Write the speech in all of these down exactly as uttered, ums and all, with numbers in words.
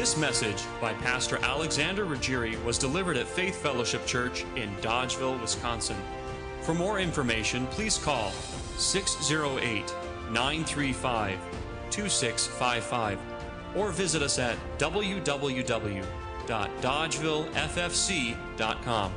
This message by Pastor Alexander Ruggieri was delivered at Faith Fellowship Church in Dodgeville, Wisconsin. For more information, please call six oh eight, nine three five, two six five five or visit us at w w w dot dodgeville f f c dot com.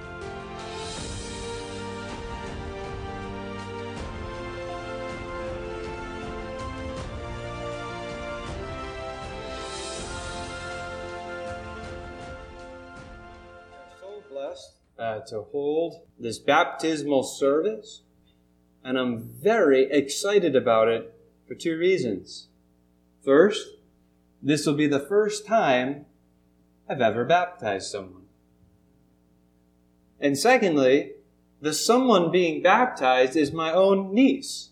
Uh, to hold this baptismal service, and I'm very excited about it for two reasons. First, this will be the first time I've ever baptized someone. And secondly, the someone being baptized is my own niece.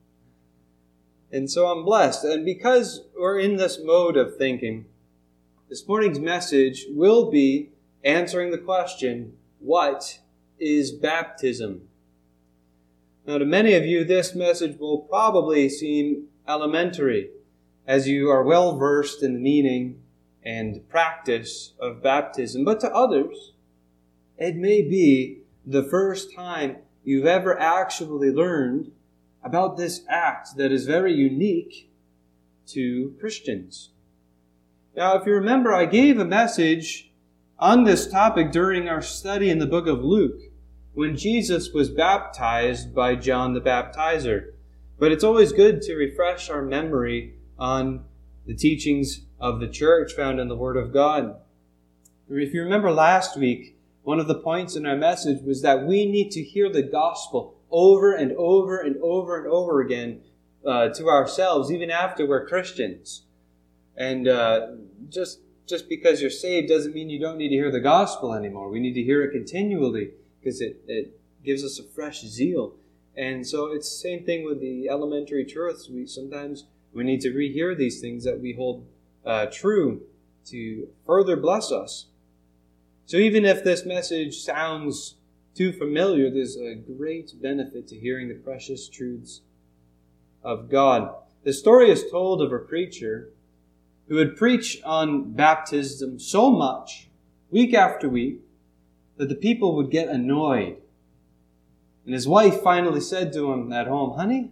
And so I'm blessed. And because we're in this mode of thinking, this morning's message will be answering the question, what is baptism? Now, to many of you, this message will probably seem elementary, as you are well versed in the meaning and practice of baptism. But to others, it may be the first time you've ever actually learned about this act that is very unique to Christians. Now, if you remember, I gave a message on this topic during our study in the book of Luke, when Jesus was baptized by John the Baptizer. But it's always good to refresh our memory on the teachings of the church found in the Word of God. If you remember last week, one of the points in our message was that we need to hear the gospel over and over and over and over again uh, to ourselves, even after we're Christians. And uh, just Just because you're saved doesn't mean you don't need to hear the gospel anymore. We need to hear it continually because it, it gives us a fresh zeal. And so it's the same thing with the elementary truths. We sometimes we need to rehear these things that we hold uh, true to further bless us. So even if this message sounds too familiar, there's a great benefit to hearing the precious truths of God. The story is told of a preacher who would preach on baptism so much, week after week, that the people would get annoyed. And his wife finally said to him at home, "Honey,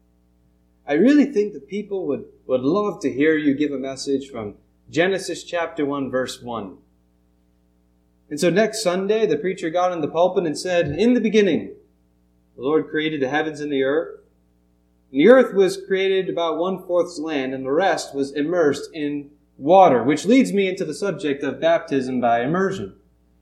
I really think the people would, would love to hear you give a message from Genesis chapter one, verse one. And so next Sunday, the preacher got in the pulpit and said, "In the beginning, the Lord created the heavens and the earth. And the earth was created about one-fourth land, and the rest was immersed in water," which leads me into the subject of baptism by immersion.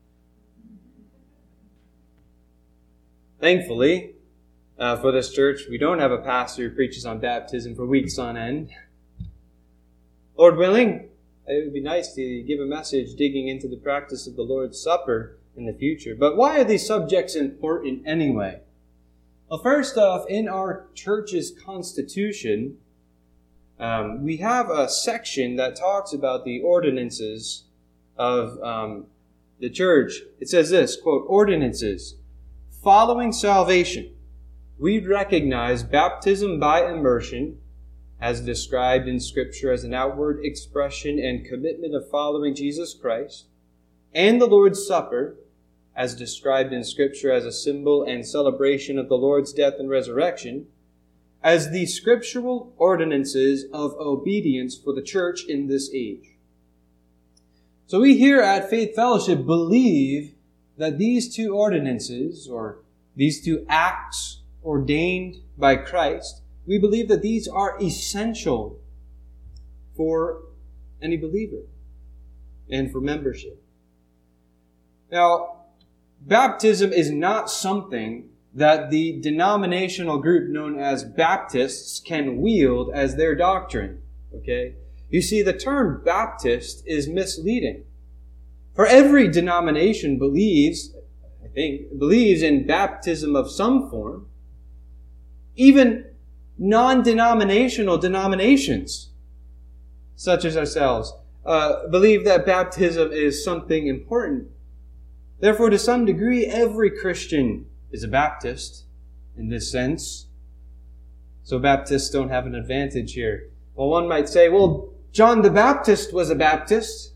Thankfully, uh, for this church, we don't have a pastor who preaches on baptism for weeks on end. Lord willing, it would be nice to give a message digging into the practice of the Lord's Supper in the future. But why are these subjects important anyway? Well, first off, in our church's constitution, um, we have a section that talks about the ordinances of um, the church. It says this, quote, "Ordinances. Following salvation, we recognize baptism by immersion, as described in Scripture as an outward expression and commitment of following Jesus Christ, and the Lord's Supper, as described in Scripture as a symbol and celebration of the Lord's death and resurrection, as the scriptural ordinances of obedience for the church in this age." So we here at Faith Fellowship believe that these two ordinances, or these two acts ordained by Christ, we believe that these are essential for any believer and for membership. Now, baptism is not something that the denominational group known as Baptists can wield as their doctrine. Okay? You see, the term Baptist is misleading. For every denomination believes, I think, believes in baptism of some form. Even non-denominational denominations, such as ourselves, uh, believe that baptism is something important. Therefore, to some degree, every Christian is a Baptist in this sense. So Baptists don't have an advantage here. Well, one might say, well, John the Baptist was a Baptist.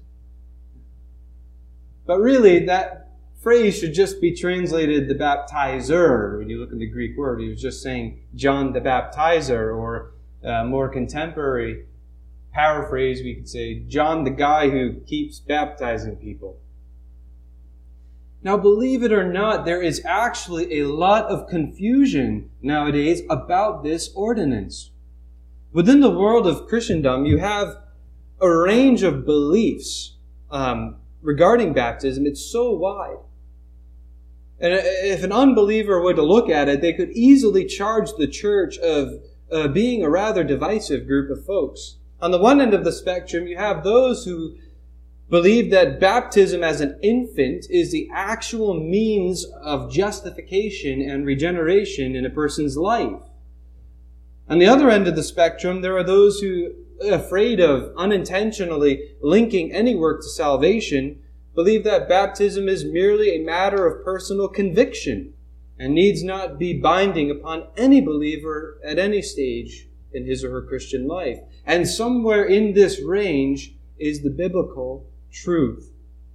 But really, that phrase should just be translated the baptizer. When you look at the Greek word, he was just saying John the Baptizer, or a more contemporary paraphrase, we could say John the guy who keeps baptizing people. Now, believe it or not, there is actually a lot of confusion nowadays about this ordinance. Within the world of Christendom, you have a range of beliefs um, regarding baptism. It's so wide. And if an unbeliever were to look at it, they could easily charge the church of uh, being a rather divisive group of folks. On the one end of the spectrum, you have those who believe that baptism as an infant is the actual means of justification and regeneration in a person's life. On the other end of the spectrum, there are those who, afraid of unintentionally linking any work to salvation, believe that baptism is merely a matter of personal conviction and needs not be binding upon any believer at any stage in his or her Christian life. And somewhere in this range is the biblical truth.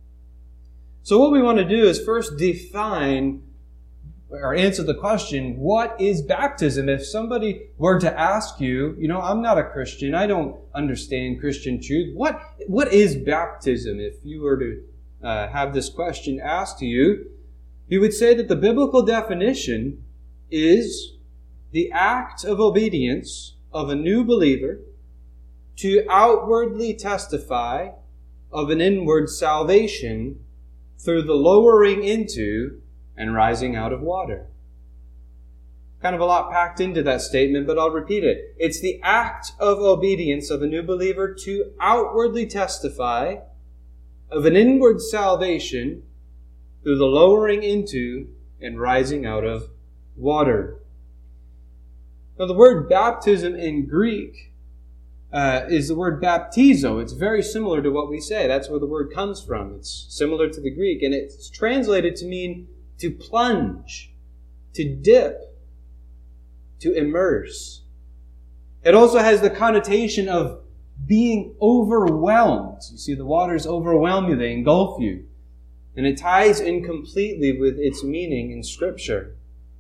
So what we want to do is first define or answer the question, what is baptism? If somebody were to ask you, you know, I'm not a Christian, I don't understand Christian truth, what what is baptism? If you were to uh, have this question asked to you, you would say that the biblical definition is the act of obedience of a new believer to outwardly testify of an inward salvation through the lowering into and rising out of water. Kind of a lot packed into that statement, but I'll repeat it. It's the act of obedience of a new believer to outwardly testify of an inward salvation through the lowering into and rising out of water. Now, the word baptism in Greek uh, is the word baptizo. It's very similar to what we say. That's where the word comes from. It's similar to the Greek, and it's translated to mean to plunge, to dip, to immerse. It also has the connotation of being overwhelmed. You see, the waters overwhelm you, they engulf you. And it ties in completely with its meaning in Scripture.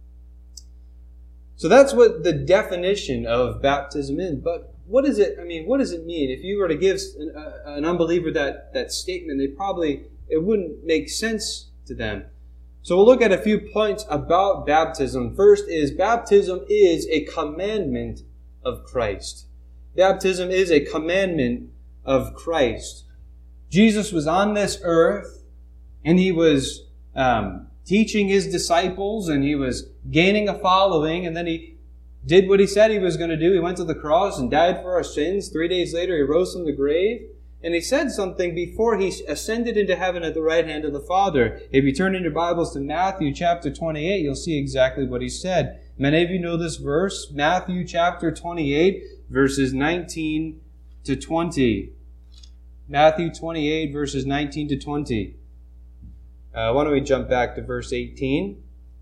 So that's what the definition of baptism is. But what is it, I mean, what does it mean? If you were to give an, uh, an unbeliever that, that statement, they probably, it wouldn't make sense to them. So we'll look at a few points about baptism. First is, baptism is a commandment of Christ. Baptism is a commandment of Christ. Jesus was on this earth, and he was um, teaching his disciples, and he was gaining a following, and then he did what he said he was going to do. He went to the cross and died for our sins. Three days later, he rose from the grave. And he said something before he ascended into heaven at the right hand of the Father. If you turn in your Bibles to Matthew chapter twenty-eight, you'll see exactly what he said. Many of you know this verse, Matthew chapter twenty-eight, verses nineteen to twenty. Matthew twenty-eight, verses nineteen to twenty. Uh, why don't we jump back to verse eighteen?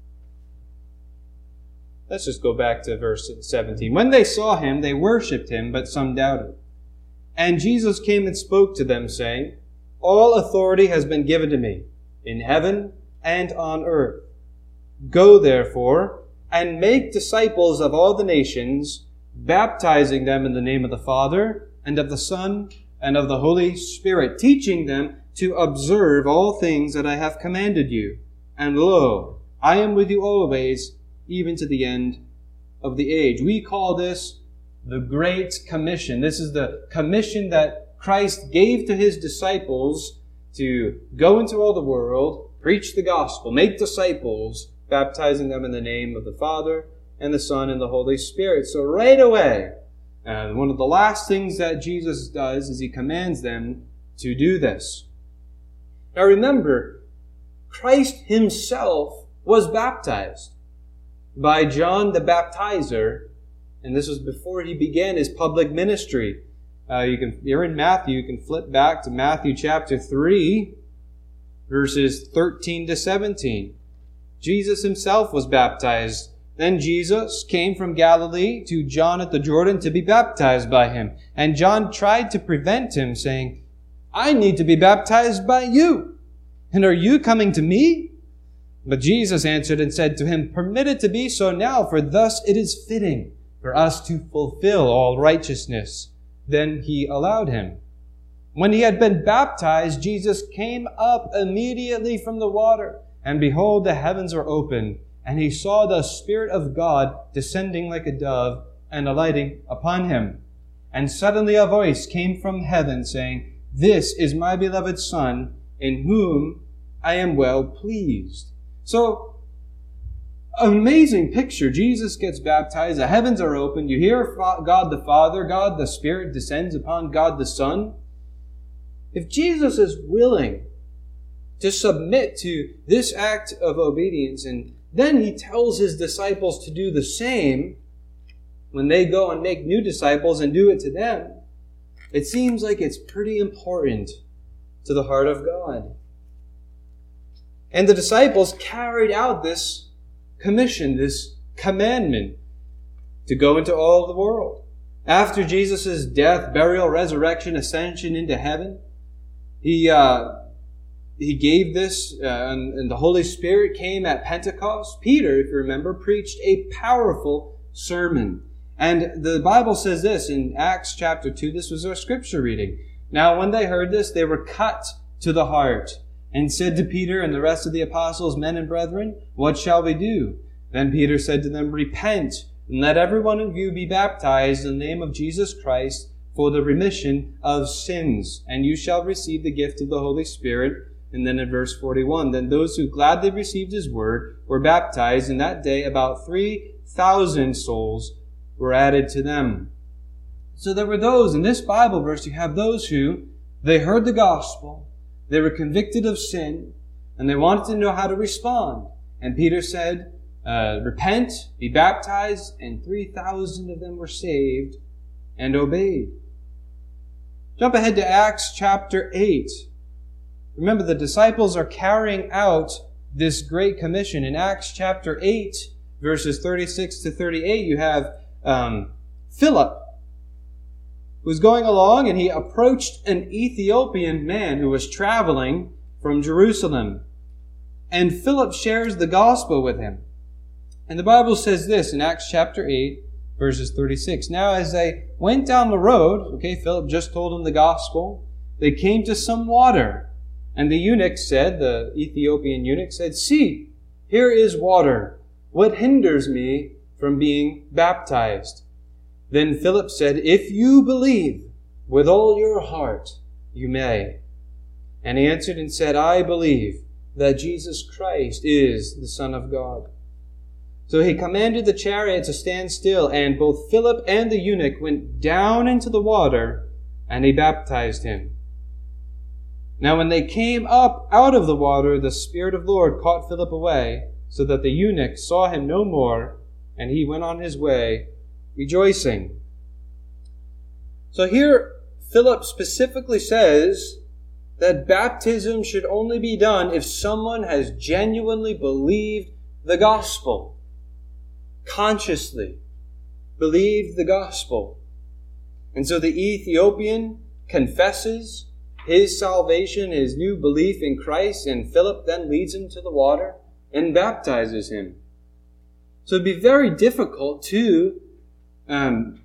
Let's just go back to verse seventeen. When they saw him, they worshipped him, but some doubted. And Jesus came and spoke to them, saying, All authority has been given to me, in heaven and on earth. Go, therefore, and make disciples of all the nations, baptizing them in the name of the Father, and of the Son, and of the Holy Spirit, teaching them to observe all things that I have commanded you. And lo, I am with you always, even to the end of the age. We call this the Great Commission. This is the commission that Christ gave to his disciples to go into all the world, preach the gospel, make disciples, baptizing them in the name of the Father and the Son and the Holy Spirit. So right away, uh, one of the last things that Jesus does is he commands them to do this. Now remember, Christ himself was baptized by John the Baptizer, and this was before he began his public ministry. Uh, you can, you're in Matthew, you can flip back to Matthew chapter three, verses thirteen to seventeen. Jesus himself was baptized Then Jesus came from Galilee to John at the Jordan to be baptized by him. And John tried to prevent him, saying, I need to be baptized by you, and are you coming to me? But Jesus answered and said to him, Permit it to be so now, for thus it is fitting for us to fulfill all righteousness. Then he allowed him. When he had been baptized, Jesus came up immediately from the water, and behold, the heavens were opened, and he saw the Spirit of God descending like a dove and alighting upon him. And suddenly a voice came from heaven, saying, This is my beloved Son, in whom I am well pleased. So, an amazing picture. Jesus gets baptized, the heavens are opened, you hear God the Father, God the Spirit descends upon God the Son. If Jesus is willing to submit to this act of obedience, and then he tells his disciples to do the same when they go and make new disciples and do it to them, it seems like it's pretty important to the heart of God. And the disciples carried out this commission, this commandment to go into all the world. After Jesus' death, burial, resurrection, ascension into heaven, he uh, he gave this, uh, and, and the Holy Spirit came at Pentecost. Peter, if you remember, preached a powerful sermon. And the Bible says this in Acts chapter two. This was our scripture reading. Now, when they heard this, they were cut to the heart and said to Peter and the rest of the apostles, Men and brethren, what shall we do? Then Peter said to them, Repent, and let every one of you be baptized in the name of Jesus Christ for the remission of sins, and you shall receive the gift of the Holy Spirit. And then in verse forty-one, Then those who gladly received his word were baptized, and that day about three thousand souls were added to them. So there were those, in this Bible verse, you have those who, they heard the gospel, they were convicted of sin, and they wanted to know how to respond. And Peter said, uh, Repent, be baptized, and three thousand of them were saved and obeyed. Jump ahead to Acts chapter eight. Remember, the disciples are carrying out this great commission. In Acts chapter eight, verses thirty-six to thirty-eight, you have um, Philip, who was going along, and he approached an Ethiopian man who was traveling from Jerusalem. And Philip shares the gospel with him. And the Bible says this in Acts chapter eight, verses thirty-six. Now as they went down the road, okay, Philip just told them the gospel, they came to some water. And the eunuch said, the Ethiopian eunuch said, See, here is water. What hinders me from being baptized? Then Philip said, If you believe with all your heart, you may. And he answered and said, I believe that Jesus Christ is the Son of God. So he commanded the chariot to stand still, and both Philip and the eunuch went down into the water, and he baptized him. Now when they came up out of the water, the Spirit of the Lord caught Philip away, so that the eunuch saw him no more, and he went on his way, rejoicing. So here, Philip specifically says that baptism should only be done if someone has genuinely believed the gospel, consciously believed the gospel. And so the Ethiopian confesses his salvation, his new belief in Christ, and Philip then leads him to the water and baptizes him. So it'd be very difficult to, um,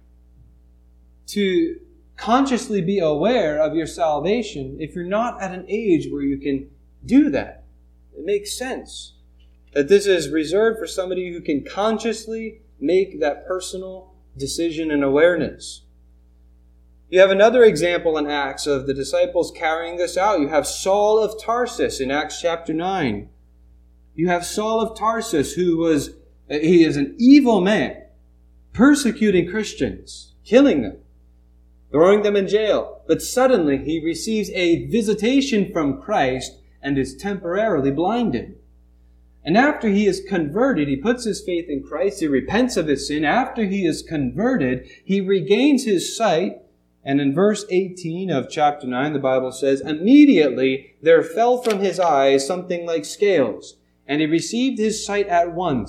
to consciously be aware of your salvation if you're not at an age where you can do that. It makes sense that this is reserved for somebody who can consciously make that personal decision and awareness. You have another example in Acts of the disciples carrying this out. You have Saul of Tarsus in Acts chapter nine. You have Saul of Tarsus, who was, he is an evil man, persecuting Christians, killing them, throwing them in jail. But suddenly he receives a visitation from Christ and is temporarily blinded. And after he is converted, he puts his faith in Christ, he repents of his sin. After he is converted, he regains his sight. And in verse eighteen of chapter nine, the Bible says, Immediately there fell from his eyes something like scales, and he received his sight at once.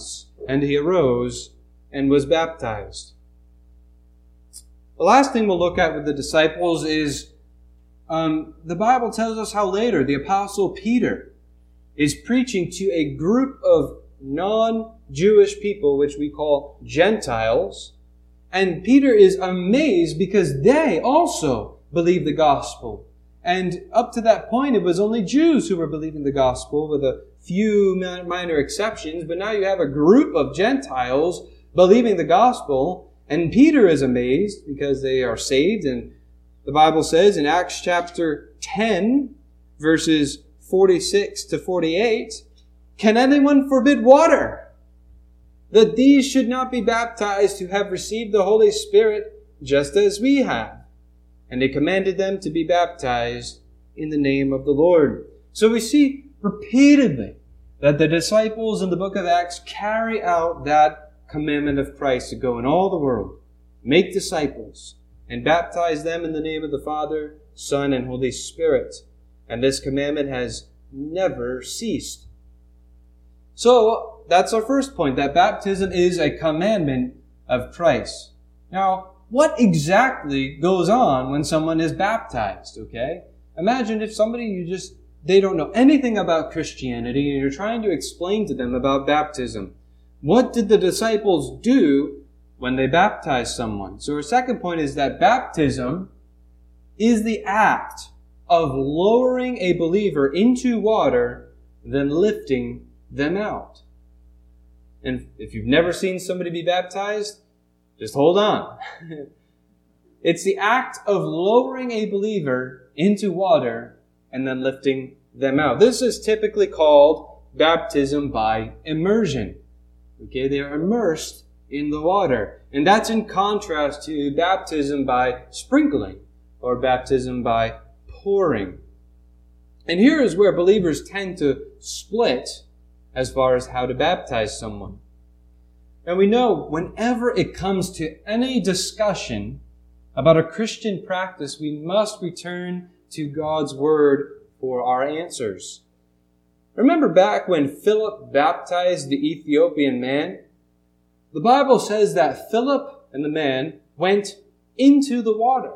And he arose and was baptized. The last thing we'll look at with the disciples is um, the Bible tells us how later the Apostle Peter is preaching to a group of non-Jewish people, which we call Gentiles. And Peter is amazed because they also believe the gospel. And up to that point, it was only Jews who were believing the gospel, with a few minor exceptions. But now you have a group of Gentiles believing the gospel. And Peter is amazed because they are saved. And the Bible says in Acts chapter ten, verses forty-six to forty-eight, "Can anyone forbid water, that these should not be baptized who have received the Holy Spirit just as we have?" And they commanded them to be baptized in the name of the Lord. So we see repeatedly that the disciples in the book of Acts carry out that commandment of Christ to go in all the world, make disciples, and baptize them in the name of the Father, Son, and Holy Spirit. And this commandment has never ceased. So that's our first point, that baptism is a commandment of Christ. Now, what exactly goes on when someone is baptized, okay? Imagine if somebody you just, they don't know anything about Christianity and you're trying to explain to them about baptism. What did the disciples do when they baptized someone? So our second point is that baptism is the act of lowering a believer into water, then lifting them out. And if you've never seen somebody be baptized, just hold on. It's the act of lowering a believer into water and then lifting them out. This is typically called baptism by immersion. Okay, they are immersed in the water. And that's in contrast to baptism by sprinkling or baptism by pouring. And here is where believers tend to split as far as how to baptize someone. And we know whenever it comes to any discussion about a Christian practice, we must return to God's Word for our answers. Remember back when Philip baptized the Ethiopian man? The Bible says that Philip and the man went into the water.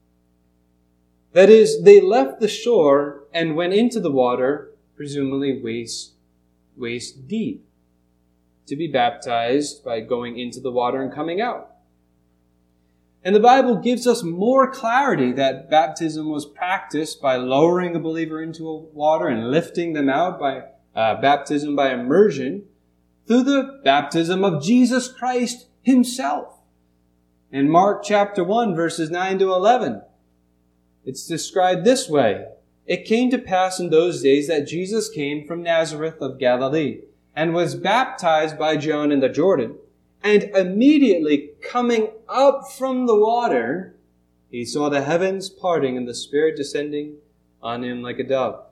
That is, they left the shore and went into the water, presumably waist, waist deep, to be baptized by going into the water and coming out. And the Bible gives us more clarity that baptism was practiced by lowering a believer into water and lifting them out by uh, baptism by immersion through the baptism of Jesus Christ Himself. In Mark chapter one, verses nine to eleven, it's described this way. "It came to pass in those days that Jesus came from Nazareth of Galilee and was baptized by John in the Jordan. And immediately coming up from the water, he saw the heavens parting and the Spirit descending on him like a dove."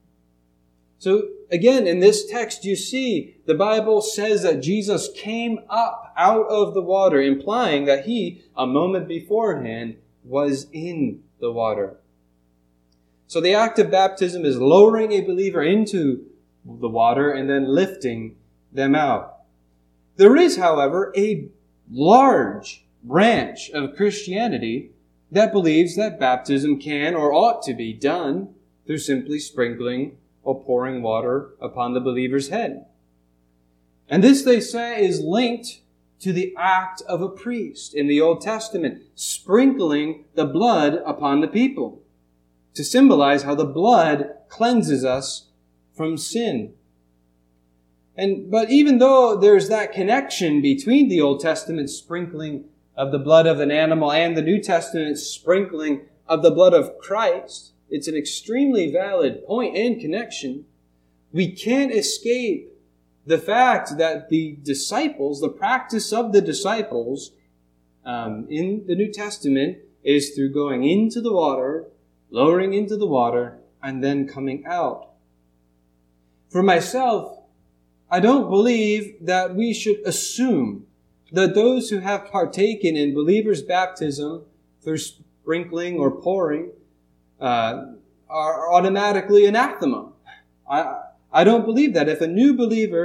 So again, in this text, you see the Bible says that Jesus came up out of the water, implying that he, a moment beforehand, was in the water. So the act of baptism is lowering a believer into the water and then lifting them out. There is, however, a large branch of Christianity that believes that baptism can or ought to be done through simply sprinkling or pouring water upon the believer's head. And this, they say, is linked to the act of a priest in the Old Testament, sprinkling the blood upon the people to symbolize how the blood cleanses us from sin. And but even though there's that connection between the Old Testament sprinkling of the blood of an animal and the New Testament sprinkling of the blood of Christ, it's an extremely valid point and connection. We can't escape the fact that the disciples, the practice of the disciples um, in the New Testament is through going into the water, lowering into the water, and then coming out. For myself, I don't believe that we should assume that those who have partaken in believers' baptism through sprinkling or pouring uh, are automatically anathema. I, I don't believe that. If a new believer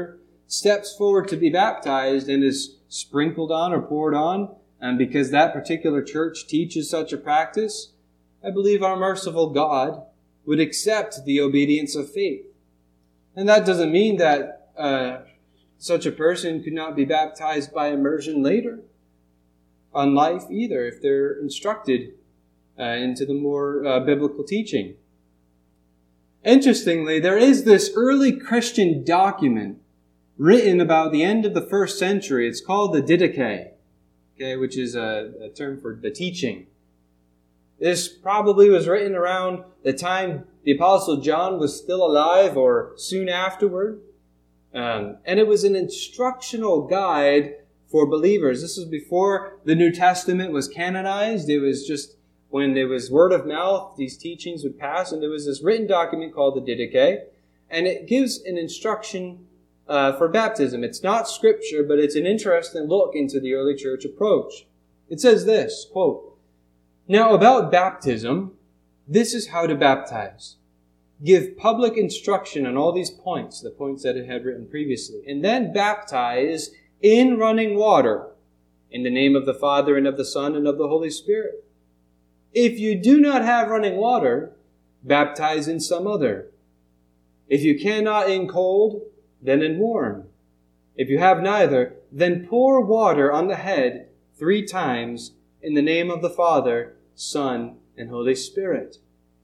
steps forward to be baptized and is sprinkled on or poured on, and because that particular church teaches such a practice, I believe our merciful God would accept the obedience of faith. And that doesn't mean that uh, such a person could not be baptized by immersion later on life either, if they're instructed uh, into the more uh, biblical teaching. Interestingly, there is this early Christian document written about the end of the first century. It's called the Didache, okay, which is a, a term for the teaching. This probably was written around the time the Apostle John was still alive or soon afterward. Um, and it was an instructional guide for believers. This was before the New Testament was canonized. It was just when it was word of mouth, these teachings would pass. And there was this written document called the Didache. And it gives an instruction uh, for baptism. It's not scripture, but it's an interesting look into the early church approach. It says this, quote, "Now about baptism, this is how to baptize. Give public instruction on all these points," the points that it had written previously, "and then baptize in running water in the name of the Father and of the Son and of the Holy Spirit. If you do not have running water, baptize in some other. If you cannot in cold, then in warm. If you have neither, then pour water on the head three times in the name of the Father, Son, and Holy Spirit."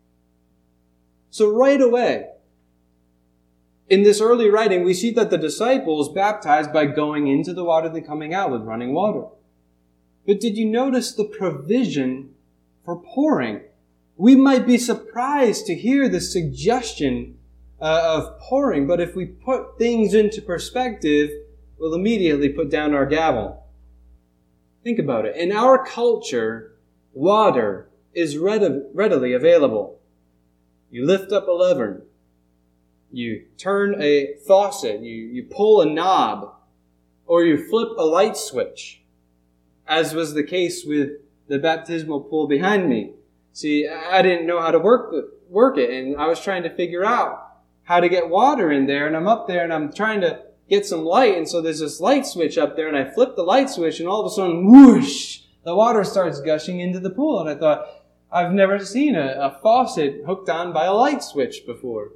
So right away, in this early writing, we see that the disciples baptized by going into the water and coming out with running water. But did you notice the provision for pouring? We might be surprised to hear the suggestion uh, of pouring, but if we put things into perspective, we'll immediately put down our gavel. Think about it. In our culture, water is readily available. You lift up a lever. You turn a faucet. You, you pull a knob. Or you flip a light switch, as was the case with the baptismal pool behind me. See, I didn't know how to work, work it, and I was trying to figure out how to get water in there, and I'm up there and I'm trying to get some light, and so there's this light switch up there, and I flip the light switch, and all of a sudden, whoosh, the water starts gushing into the pool, and I thought, I've never seen a, a faucet hooked on by a light switch before.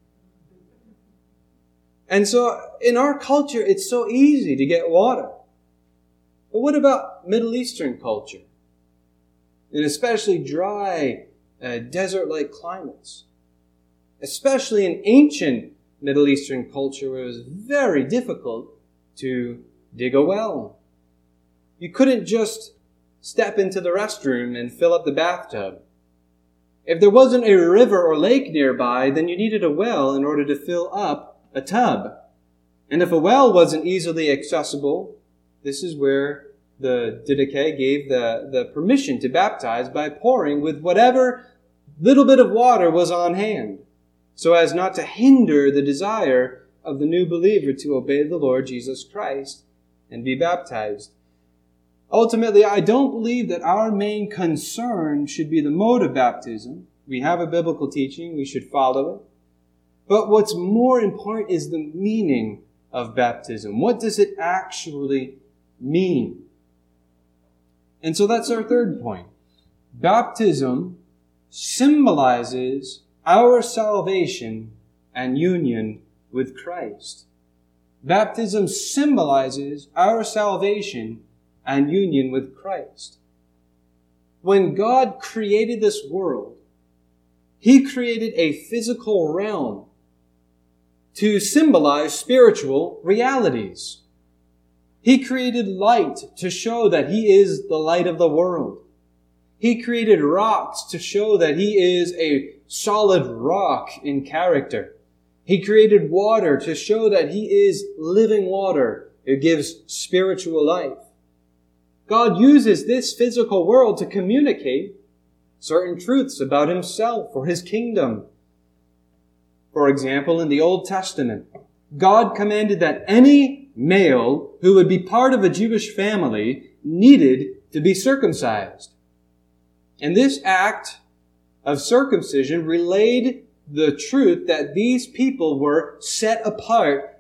And so, in our culture, it's so easy to get water. But what about Middle Eastern culture? And especially dry, uh, desert-like climates. Especially in ancient Middle Eastern culture, where it was very difficult to dig a well. You couldn't just step into the restroom and fill up the bathtub. If there wasn't a river or lake nearby, then you needed a well in order to fill up a tub. And if a well wasn't easily accessible, this is where the Didache gave the, the permission to baptize by pouring with whatever little bit of water was on hand, so as not to hinder the desire of the new believer to obey the Lord Jesus Christ and be baptized. Ultimately, I don't believe that our main concern should be the mode of baptism. We have a biblical teaching, we should follow it. But what's more important is the meaning of baptism. What does it actually mean? And so that's our third point. Baptism symbolizes our salvation and union with Christ. Baptism symbolizes our salvation and union with Christ. When God created this world, He created a physical realm to symbolize spiritual realities. He created light to show that He is the light of the world. He created rocks to show that He is a solid rock in character. He created water to show that He is living water. It gives spiritual life. God uses this physical world to communicate certain truths about Himself or His kingdom. For example, in the Old Testament, God commanded that any male who would be part of a Jewish family needed to be circumcised. And this act of circumcision relayed the truth that these people were set apart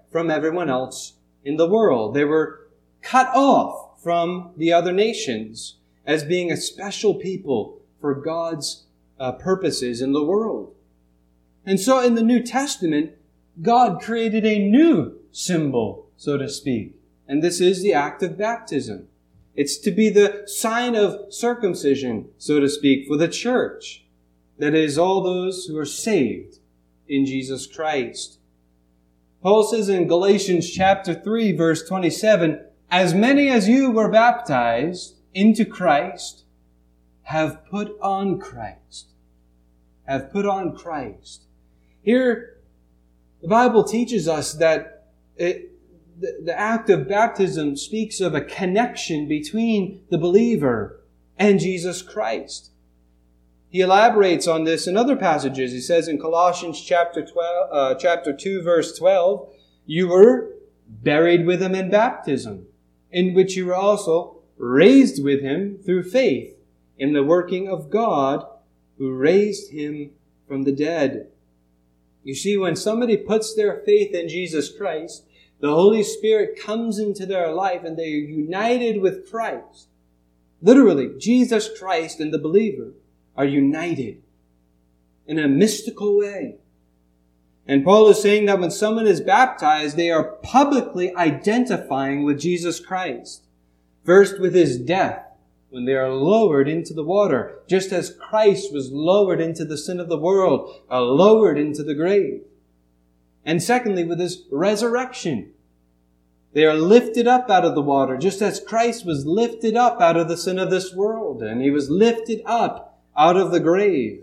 from everyone else in the world. They were cut off from the other nations as being a special people for God's uh, purposes in the world. And so in the New Testament, God created a new symbol, so to speak. And this is the act of baptism. It's to be the sign of circumcision, so to speak, for the church. That is, all those who are saved in Jesus Christ. Paul says in Galatians chapter three, verse twenty-seven, "As many as you were baptized into Christ have put on Christ." Have put on Christ. Here, the Bible teaches us that it, the, the act of baptism speaks of a connection between the believer and Jesus Christ. He elaborates on this in other passages. He says in Colossians chapter twelve, uh, chapter two, verse twelve, "You were buried with him in baptism, in which you were also raised with him through faith in the working of God, who raised him from the dead." You see, when somebody puts their faith in Jesus Christ, the Holy Spirit comes into their life and they are united with Christ. Literally, Jesus Christ and the believer are united in a mystical way. And Paul is saying that when someone is baptized, they are publicly identifying with Jesus Christ. First with his death, when they are lowered into the water, just as Christ was lowered into the sin of the world, uh, lowered into the grave. And secondly, with his resurrection. They are lifted up out of the water, just as Christ was lifted up out of the sin of this world, and he was lifted up out of the grave.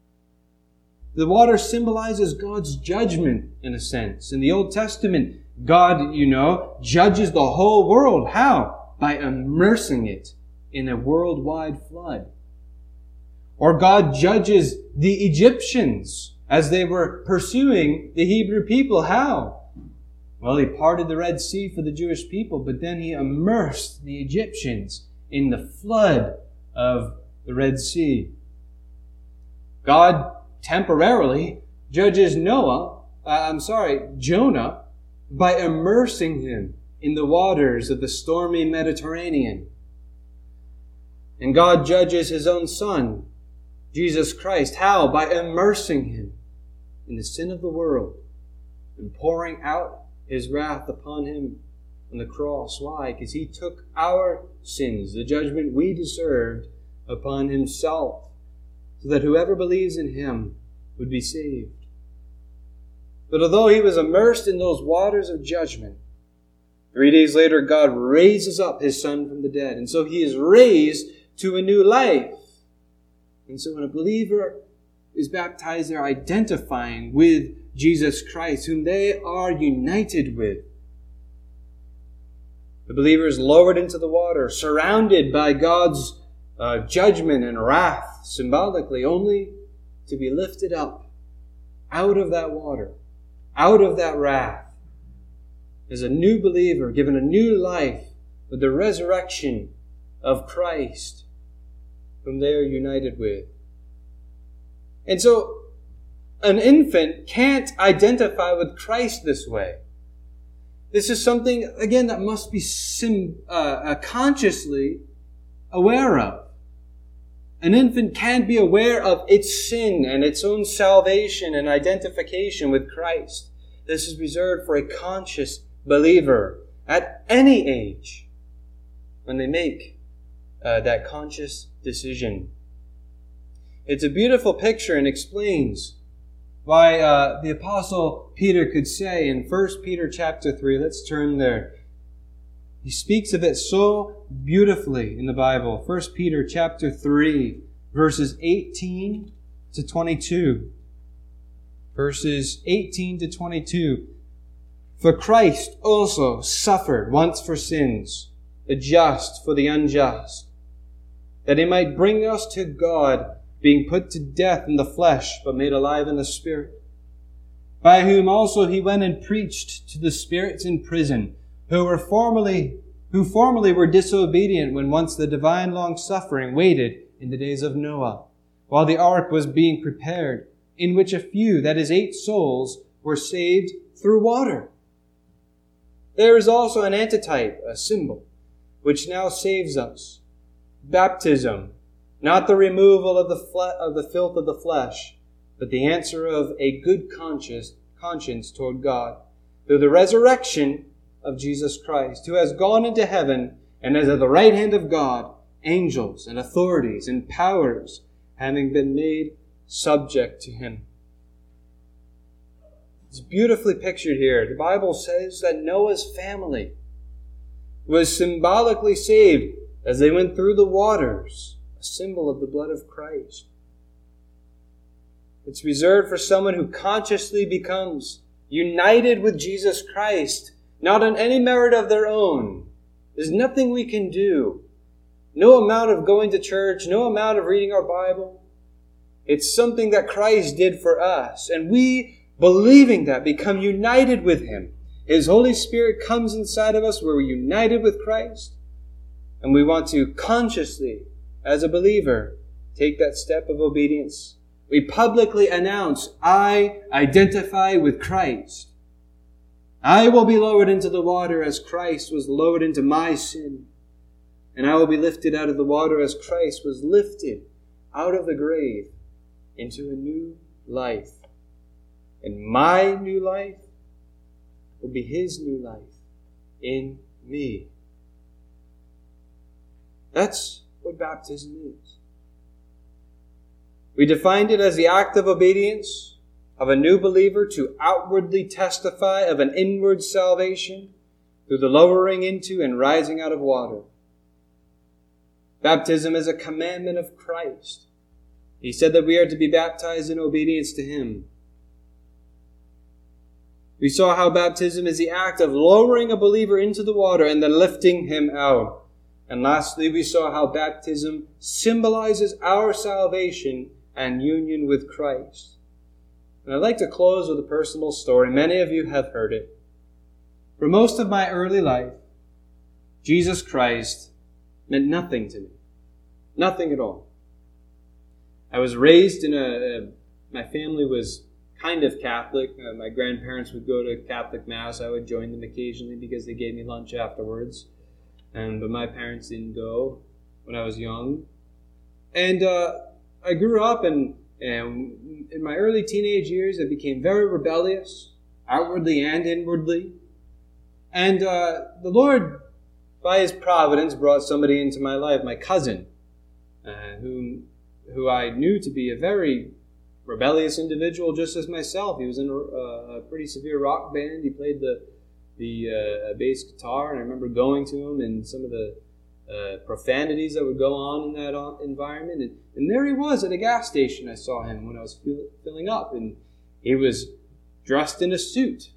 The water symbolizes God's judgment, in a sense. In the Old Testament, God, you know, judges the whole world. How? By immersing it in a worldwide flood. Or God judges the Egyptians as they were pursuing the Hebrew people. How? Well, he parted the Red Sea for the Jewish people, but then he immersed the Egyptians in the flood of the Red Sea. God temporarily judges Noah, uh, I'm sorry, Jonah, by immersing him in the waters of the stormy Mediterranean. And God judges his own Son, Jesus Christ. How? By immersing him in the sin of the world and pouring out his wrath upon him on the cross. Why? Because he took our sins, the judgment we deserved, upon himself, so that whoever believes in him would be saved. But although he was immersed in those waters of judgment, three days later God raises up his Son from the dead. And so he is raised to a new life. And so when a believer is baptized, they're identifying with Jesus Christ, whom they are united with. The believer is lowered into the water, surrounded by God's uh, judgment and wrath, symbolically, only to be lifted up out of that water, out of that wrath, as a new believer, given a new life with the resurrection of Christ, whom they are united with. And so, an infant can't identify with Christ this way. This is something, again, that must be sim, uh, uh, consciously aware of. An infant can't be aware of its sin and its own salvation and identification with Christ. This is reserved for a conscious believer at any age when they make uh, that conscious decision. It's a beautiful picture and explains why uh, the Apostle Peter could say in First Peter chapter three, let's turn there. He speaks of it so beautifully in the Bible. First Peter chapter three, verses eighteen to twenty-two. Verses eighteen to twenty-two. For Christ also suffered once for sins, the just for the unjust, that he might bring us to God, being put to death in the flesh, but made alive in the Spirit, by whom also he went and preached to the spirits in prison, who were formerly, who formerly were disobedient when once the divine long-suffering waited in the days of Noah, while the ark was being prepared, in which a few, that is eight souls, were saved through water. there is also an antitype, a symbol, which now saves us. Baptism, not the removal of the fle- of the filth of the flesh, but the answer of a good conscience, conscience toward God, through the resurrection of Jesus Christ, who has gone into heaven and is at the right hand of God, angels and authorities and powers having been made subject to him. It's beautifully pictured here. The Bible says that Noah's family was symbolically saved as they went through the waters, a symbol of the blood of Christ. It's reserved for someone who consciously becomes united with Jesus Christ, not on any merit of their own. There's nothing we can do. No amount of going to church, no amount of reading our Bible. It's something that Christ did for us. And we, believing that, become united with him. His Holy Spirit comes inside of us where we're united with Christ. And we want to consciously, as a believer, take that step of obedience. We publicly announce, I identify with Christ. I will be lowered into the water as Christ was lowered into my sin. And I will be lifted out of the water as Christ was lifted out of the grave into a new life. And my new life will be his new life in me. That's what baptism is. We defined it as the act of obedience of a new believer to outwardly testify of an inward salvation through the lowering into and rising out of water. Baptism is a commandment of Christ. He said that we are to be baptized in obedience to him. We saw how baptism is the act of lowering a believer into the water and then lifting him out. And lastly, we saw how baptism symbolizes our salvation and union with Christ. And I'd like to close with a personal story. Many of you have heard it. For most of my early life, Jesus Christ meant nothing to me. Nothing at all. I was raised in a, a my family was kind of Catholic. Uh, my grandparents would go to Catholic Mass. I would join them occasionally because they gave me lunch afterwards. And but my parents didn't go when I was young. And uh, I grew up, and, and in my early teenage years, I became very rebellious, outwardly and inwardly. And uh, the Lord, by his providence, brought somebody into my life, my cousin, uh, whom, who I knew to be a very rebellious individual just as myself. He was in a, a pretty severe rock band. He played the the uh, bass guitar, and I remember going to him and some of the uh, profanities that would go on in that environment. And, and there he was at a gas station. I saw him when I was fill, filling up, and he was dressed in a suit.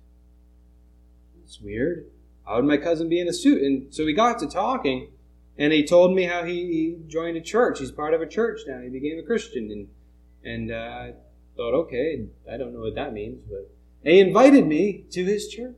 It's weird. How would my cousin be in a suit? And so we got to talking, and he told me how he, he joined a church. He's part of a church now. He became a Christian, and and uh, I thought, okay, I don't know what that means, but and he invited me to his church.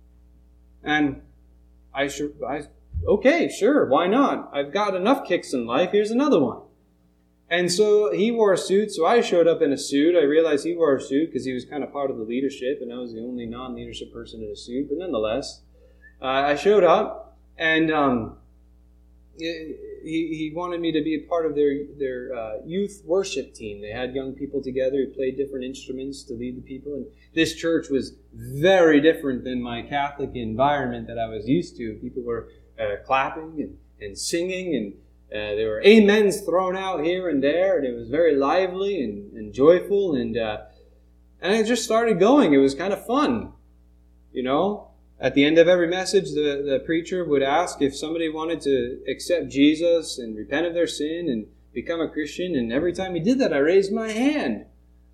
And I sure, I, okay, sure, why not? I've got enough kicks in life. Here's another one. And so he wore a suit, so I showed up in a suit. I realized he wore a suit because he was kind of part of the leadership, and I was the only non-leadership person in a suit. But nonetheless, uh, I showed up, and um, he he wanted me to be a part of their their uh, youth worship team. They had young people together who played different instruments to lead the people. And this church was very different than my Catholic environment that I was used to. People were uh, clapping and, and singing, and uh, there were amens thrown out here and there, and it was very lively and, and joyful. And uh, and I just started going. It was kind of fun, you know. At the end of every message, the, the preacher would ask if somebody wanted to accept Jesus and repent of their sin and become a Christian. And every time he did that, I raised my hand.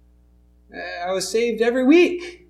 I was saved every week.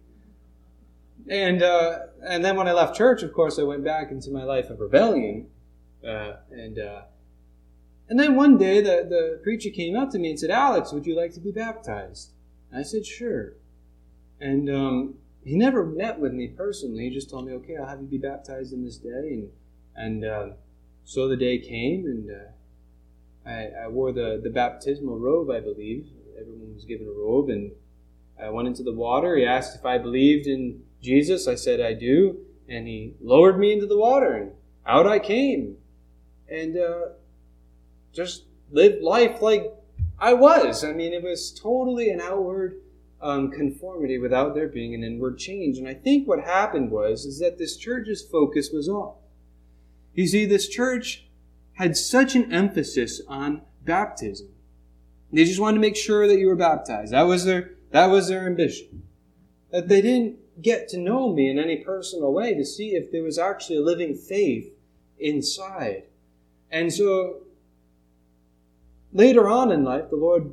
And uh, and then when I left church, of course, I went back into my life of rebellion. Uh, and uh, and then one day, the, the preacher came up to me and said, "Alex, would you like to be baptized?" And I said, "Sure." And um he never met with me personally. He just told me, okay, I'll have you be baptized in this day. And and uh, so the day came, and uh, I, I wore the, the baptismal robe, I believe. Everyone was given a robe, and I went into the water. He asked if I believed in Jesus. I said, I do. and He lowered me into the water, and out I came. And uh, just lived life like I was. I mean, it was totally an outward um, conformity without there being an inward change. And I think what happened was is that this church's focus was off. You see, this church had such an emphasis on baptism. They just wanted to make sure that you were baptized. That was their that was their ambition. That they didn't get to know me in any personal way to see if there was actually a living faith inside. And so later on in life, the Lord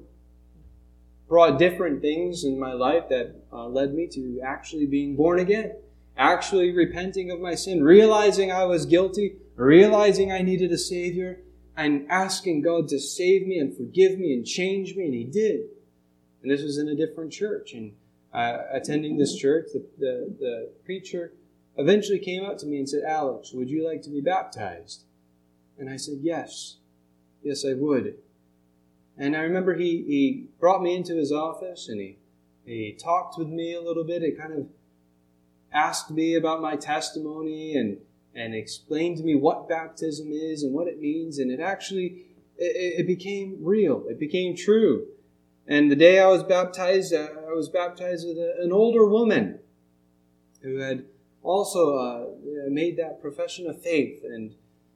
brought different things in my life that uh, led me to actually being born again, actually repenting of my sin, realizing I was guilty, realizing I needed a Savior, and asking God to save me and forgive me and change me, and He did. And this was in a different church. And uh, attending this church, the, the, the preacher eventually came up to me and said, "Alex, would you like to be baptized?" And I said, "Yes. Yes, I would." And I remember he, he brought me into his office, and he, he talked with me a little bit. He kind of asked me about my testimony and, and explained to me what baptism is and what it means. And it actually, it, it became real. It became true. And the day I was baptized, uh, I was baptized with a, an older woman who had also uh, made that profession of faith. And,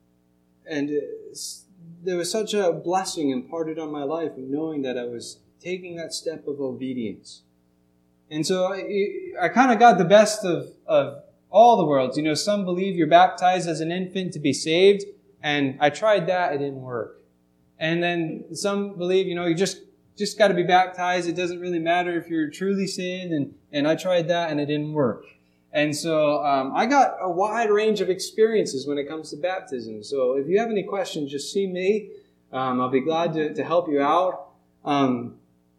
and uh, there was such a blessing imparted on my life of knowing that I was taking that step of obedience. And so I, I kind of got the best of, of all the worlds. You know, some believe you're baptized as an infant to be saved, and I tried that, it didn't work. And then some believe, you know, you just just got to be baptized. It doesn't really matter if you're truly saved, and, and I tried that, and it didn't work. And so um, I got a wide range of experiences when it comes to baptism. So if you have any questions, just see me. Um, I'll be glad to, to help you out. Um,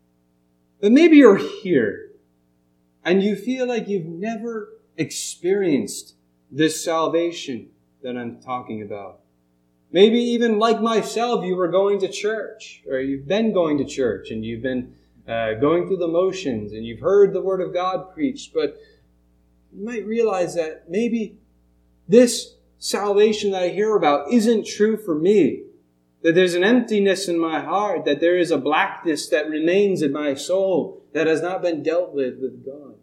but maybe you're here and you feel like you've never experienced this salvation that I'm talking about. Maybe even like myself, you were going to church, or you've been going to church, and you've been uh, going through the motions, and you've heard the Word of God preached, but you might realize that maybe this salvation that I hear about isn't true for me. That there's an emptiness in my heart, that there is a blackness that remains in my soul that has not been dealt with with God.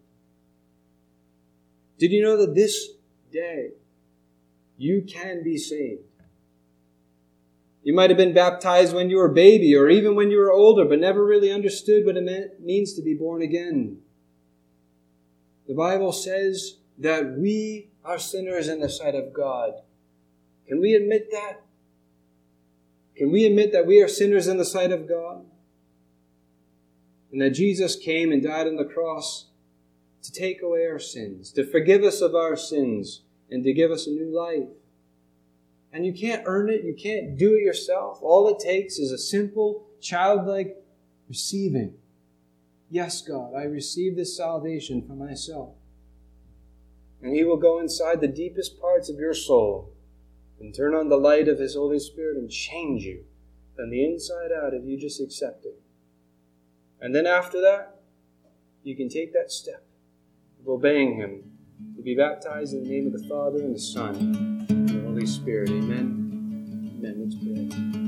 Did you know that this day you can be saved? You might have been baptized when you were a baby or even when you were older, but never really understood what it meant, means to be born again. The Bible says that we are sinners in the sight of God. Can we admit that? Can we admit that we are sinners in the sight of God? And that Jesus came and died on the cross to take away our sins, to forgive us of our sins, and to give us a new life. And you can't earn it. You can't do it yourself. All it takes is a simple, childlike receiving. Yes, God, I receive this salvation for myself. And He will go inside the deepest parts of your soul and turn on the light of His Holy Spirit and change you from the inside out if you just accept it. And then after that, you can take that step of obeying Him to be baptized in the name of the Father and the Son and the Holy Spirit. Amen. Amen. Let's pray.